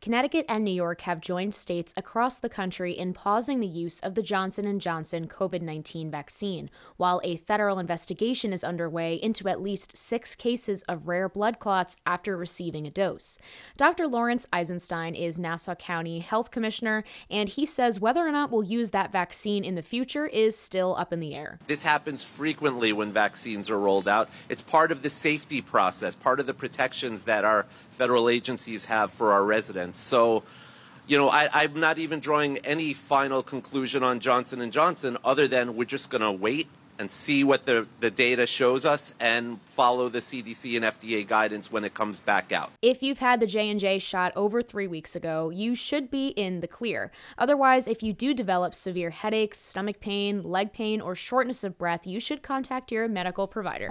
Connecticut and New York have joined states across the country in pausing the use of the Johnson & Johnson COVID-19 vaccine, while a federal investigation is underway into at least 6 cases of rare blood clots after receiving a dose. Dr. Lawrence Eisenstein is Nassau County Health Commissioner, and he says whether or not we'll use that vaccine in the future is still up in the air. This happens frequently when vaccines are rolled out. It's part of the safety process, part of the protections that our federal agencies have for our residents. So, I'm not even drawing any final conclusion on Johnson & Johnson other than we're just going to wait and see what the data shows us and follow the CDC and FDA guidance when it comes back out. If you've had the J&J shot over 3 weeks ago, you should be in the clear. Otherwise, if you do develop severe headaches, stomach pain, leg pain, or shortness of breath, you should contact your medical provider.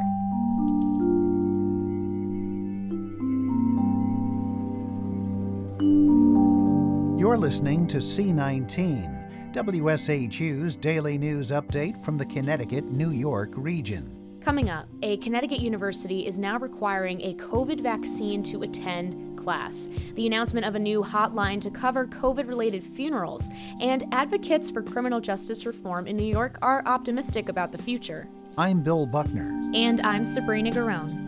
You're listening to C19, WSHU's daily news update from the Connecticut-New York region. Coming up, a Connecticut university is now requiring a COVID vaccine to attend class, the announcement of a new hotline to cover COVID-related funerals, and advocates for criminal justice reform in New York are optimistic about the future. I'm Bill Buckner. And I'm Sabrina Garone.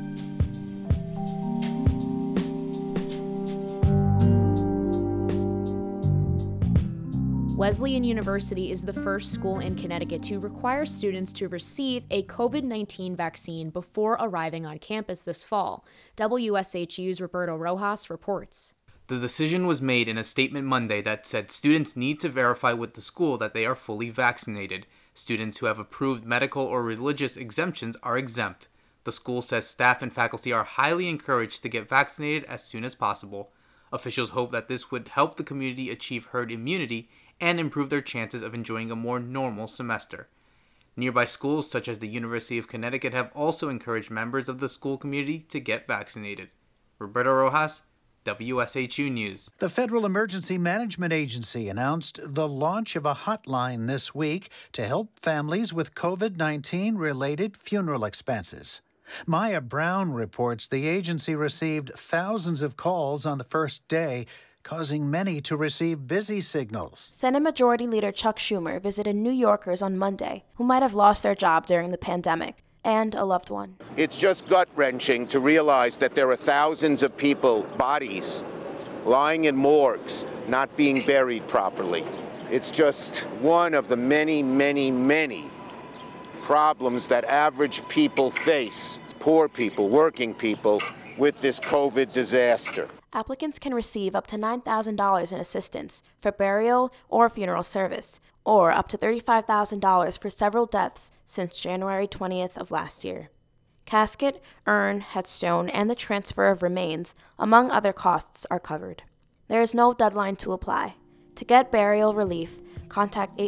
Wesleyan University is the first school in Connecticut to require students to receive a COVID-19 vaccine before arriving on campus this fall. WSHU's Roberto Rojas reports. The decision was made in a statement Monday that said students need to verify with the school that they are fully vaccinated. Students who have approved medical or religious exemptions are exempt. The school says staff and faculty are highly encouraged to get vaccinated as soon as possible. Officials hope that this would help the community achieve herd immunity and improve their chances of enjoying a more normal semester. Nearby schools such as the University of Connecticut have also encouraged members of the school community to get vaccinated. Roberto Rojas, WSHU News. The Federal Emergency Management Agency announced the launch of a hotline this week to help families with COVID-19 related funeral expenses. Maya Brown reports the agency received thousands of calls on the first day, causing many to receive busy signals. Senate Majority Leader Chuck Schumer visited New Yorkers on Monday who might have lost their job during the pandemic and a loved one. It's just gut-wrenching to realize that there are thousands of people, bodies, lying in morgues, not being buried properly. It's just one of the many, many, many problems that average people face, poor people, working people, with this COVID disaster. Applicants can receive up to $9,000 in assistance for burial or funeral service, or up to $35,000 for several deaths since January 20th of last year. Casket, urn, headstone, and the transfer of remains, among other costs, are covered. There is no deadline to apply. To get burial relief, contact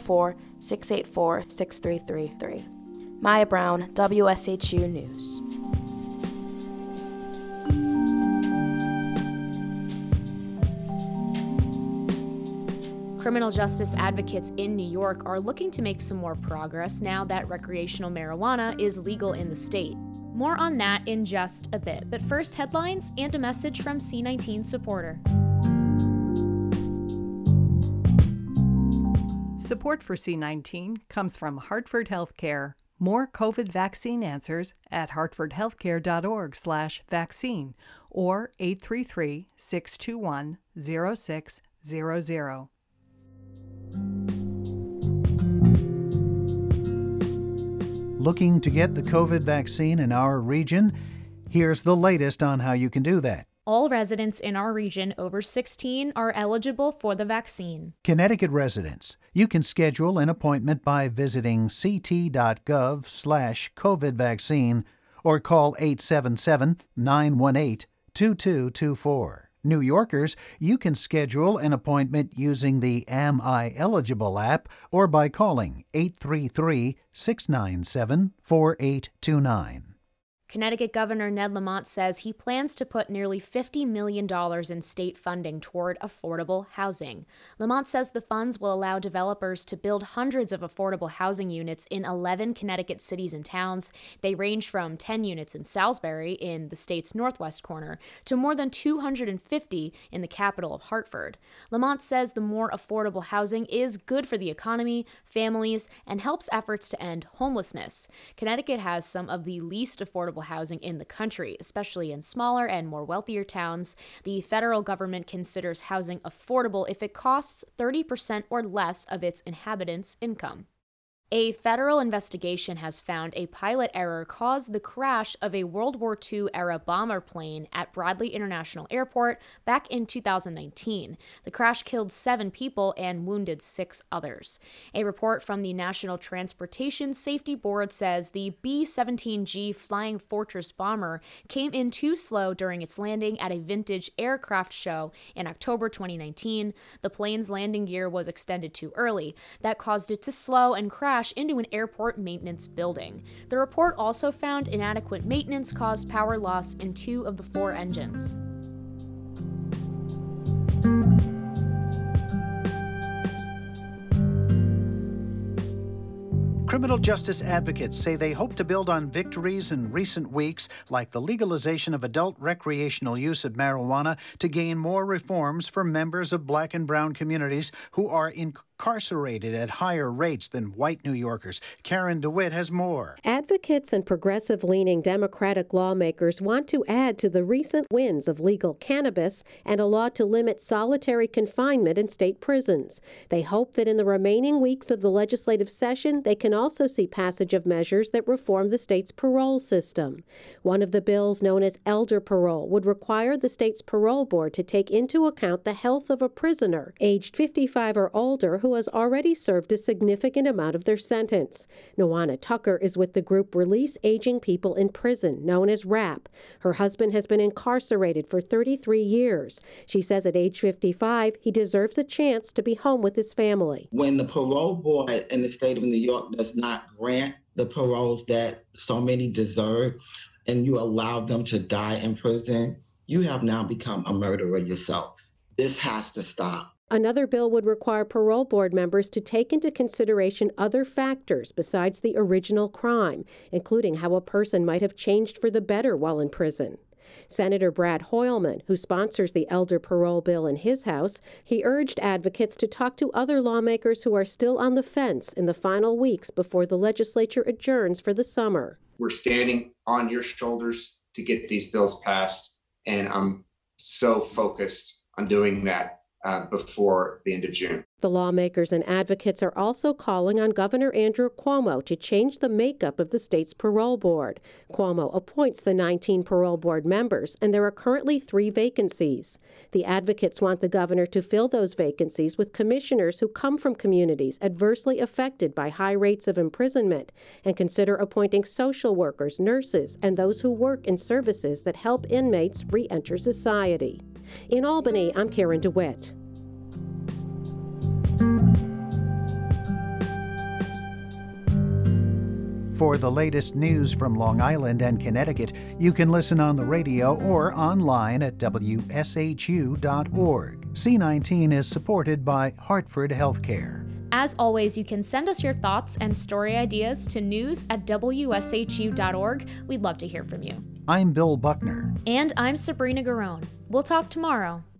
844-684-6333. Maya Brown, WSHU News. Criminal justice advocates in New York are looking to make some more progress now that recreational marijuana is legal in the state. More on that in just a bit, but first headlines and a message from C19 supporter. Support for C19 comes from Hartford Healthcare. More COVID vaccine answers at hartfordhealthcare.org/vaccine or 833-621-0600. Looking to get the COVID vaccine in our region? Here's the latest on how you can do that. All residents in our region over 16 are eligible for the vaccine. Connecticut residents, you can schedule an appointment by visiting ct.gov/COVID vaccine or call 877-918-2224. New Yorkers, you can schedule an appointment using the Am I Eligible app or by calling 833-697-4829. Connecticut Governor Ned Lamont says he plans to put nearly $50 million in state funding toward affordable housing. Lamont says the funds will allow developers to build hundreds of affordable housing units in 11 Connecticut cities and towns. They range from 10 units in Salisbury, in the state's northwest corner, to more than 250 in the capital of Hartford. Lamont says the more affordable housing is good for the economy, families, and helps efforts to end homelessness. Connecticut has some of the least affordable housing in the country, especially in smaller and more wealthier towns. The federal government considers housing affordable if it costs 30% or less of its inhabitants' income. A federal investigation has found a pilot error caused the crash of a World War II-era bomber plane at Bradley International Airport back in 2019. The crash killed 7 people and wounded 6 others. A report from the National Transportation Safety Board says the B-17G Flying Fortress bomber came in too slow during its landing at a vintage aircraft show in October 2019. The plane's landing gear was extended too early. That caused it to slow and crash into an airport maintenance building. The report also found inadequate maintenance caused power loss in 2 of the 4 engines. Criminal justice advocates say they hope to build on victories in recent weeks, like the legalization of adult recreational use of marijuana, to gain more reforms for members of Black and brown communities who are incarcerated at higher rates than white New Yorkers. Karen DeWitt has more. Advocates and progressive-leaning Democratic lawmakers want to add to the recent wins of legal cannabis and a law to limit solitary confinement in state prisons. They hope that in the remaining weeks of the legislative session, they can also see passage of measures that reform the state's parole system. One of the bills, known as elder parole, would require the state's parole board to take into account the health of a prisoner aged 55 or older who has already served a significant amount of their sentence. Nawana Tucker is with the group Release Aging People in Prison, known as RAP. Her husband has been incarcerated for 33 years. She says at age 55, he deserves a chance to be home with his family. When the parole board in the state of New York does not grant the paroles that so many deserve, and you allow them to die in prison, you have now become a murderer yourself. This has to stop. Another bill would require parole board members to take into consideration other factors besides the original crime, including how a person might have changed for the better while in prison. Senator Brad Hoylman, who sponsors the elder parole bill in his House, he urged advocates to talk to other lawmakers who are still on the fence in the final weeks before the legislature adjourns for the summer. We're standing on your shoulders to get these bills passed, and I'm so focused on doing that before the end of June. The lawmakers and advocates are also calling on Governor Andrew Cuomo to change the makeup of the state's parole board. Cuomo appoints the 19 parole board members, and there are currently 3 vacancies. The advocates want the governor to fill those vacancies with commissioners who come from communities adversely affected by high rates of imprisonment, and consider appointing social workers, nurses, and those who work in services that help inmates re-enter society. In Albany, I'm Karen DeWitt. For the latest news from Long Island and Connecticut, you can listen on the radio or online at WSHU.org. C19 is supported by Hartford Healthcare. As always, you can send us your thoughts and story ideas to news@WSHU.org. We'd love to hear from you. I'm Bill Buckner. And I'm Sabrina Garone. We'll talk tomorrow.